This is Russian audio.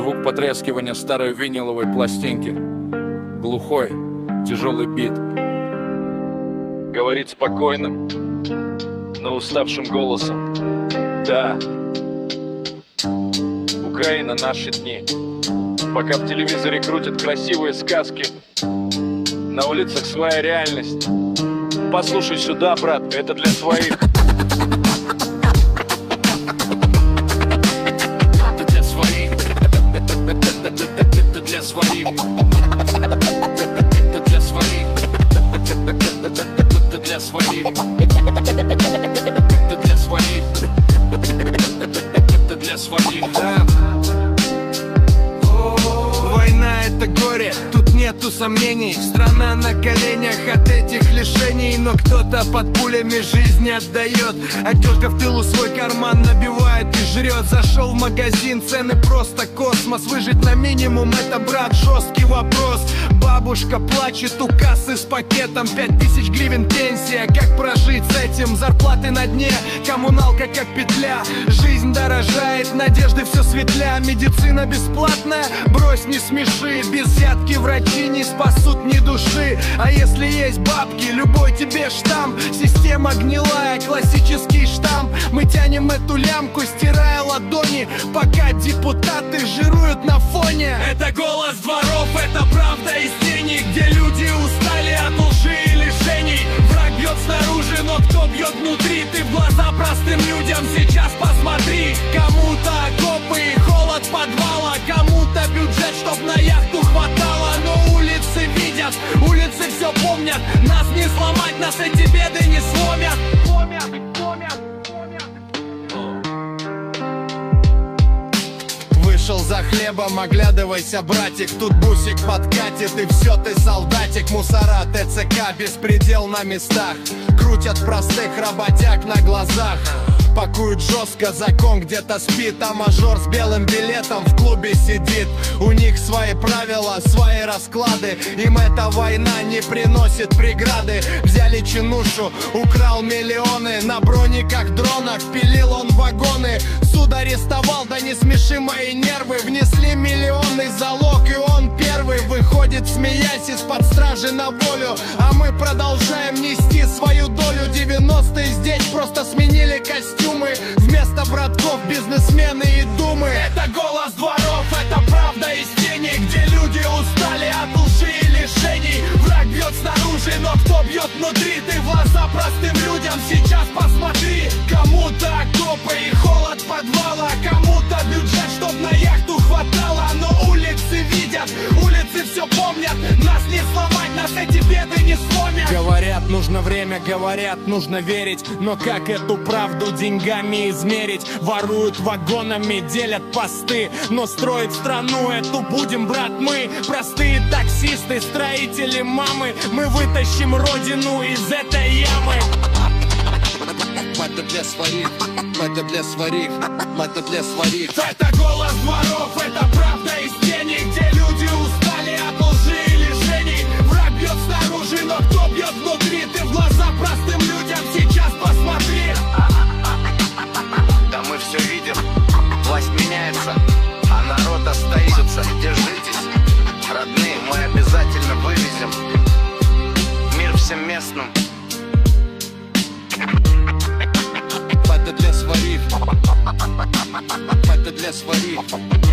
Звук потрескивания старой виниловой пластинки. Глухой, тяжелый бит. Говорит спокойным, но уставшим голосом: да, Украина, наши дни. Пока в телевизоре крутят красивые сказки, на улицах своя реальность. Послушай сюда, брат, это для своих. Это для своих. Это для своих. Это для своих. Это для своих. Это для своих. Это для своих. Война — это горе, тут нету сомнений. Страна на коленях от этих лишений. Но кто-то под пулями жизни отдает, а тетка в тылу свой карман набивает и жрет. Зашел в магазин, цены просто космос. Выжить на минимум — это, брат, жесткий вопрос. Бабушка плачет у кассы с пакетом. 5000 гривен пенсия, как прожить с этим? Зарплаты на дне, коммуналка как петля. Жизнь дорожает, надежды все светля. Медицина бесплатная, брось, не смеши. Без взятки врачи не спасут ни души. А если есть бабки, любой тебе штамп. Система гнилая, классический штамп. Мы тянем эту лямку, стирая ладони, пока депутаты жируют на фоне. Это голос дворов, это правда из тени, где люди устали от лжи и лишений. Враг бьет снаружи, но кто бьет внутри? Ты в глаза простым людям сейчас посмотри. Кому-то окопы и холод подвала, кому-то бюджет, чтоб на яхту хватало. Но улицы видят, улицы все помнят. Нас не сломать, нас эти беды не сломят. Вышел за хлебом, оглядывайся, братик. Тут бусик подкатит, и все, ты солдатик. Мусора, ТЦК, беспредел на местах. Крутят простых работяг на глазах. Пакуют жестко, закон где-то спит. А мажор с белым билетом в клубе сидит. У них свои правила, свои расклады. Им эта война не приносит преграды. Взяли чинушу, украл миллионы. На брониках дронах пилил он вагоны. Суд арестовал, да не смеши мои нервы. Внесли миллионный залог, и он первый выходит, смеясь, из-под стражи на волю. А мы продолжаем нести свою долю. 90-е здесь просто сменили костюмы. Вместо братков бизнесмены и думы. Это голос дворов, это правда из тени, где люди устали от лжи и лишений. Враг бьет снаружи, но кто бьет внутри? Ты в глаза простым людям сейчас посмотри. Кому-то окопы и холод подвала, кому-то бюджет, чтоб на яхту хватало. Но улицы видят, улицы все помнят. Нас не сломать, нас эти беды не сломят. Говорят, нужно время, говорят, нужно верить. Но как эту правду деньгами измерить? Воруют вагонами, делят посты. Но строить страну эту будем, брат, мы. Простые таксисты, строители, мамы. Мы вытащим родину из этой ямы. Это для своих, это для своих, это для своих. Это голос дворов, это правда из тени, где люди устали от лжи и лишений. Враг бьет снаружи, но кто бьет внутри? Ты в глаза простым людям сейчас посмотри. Да мы все видим, власть меняется, а народ остается. Держитесь, родные, мы обязательно вывезем мир всем местным. Это для своих, это для своих.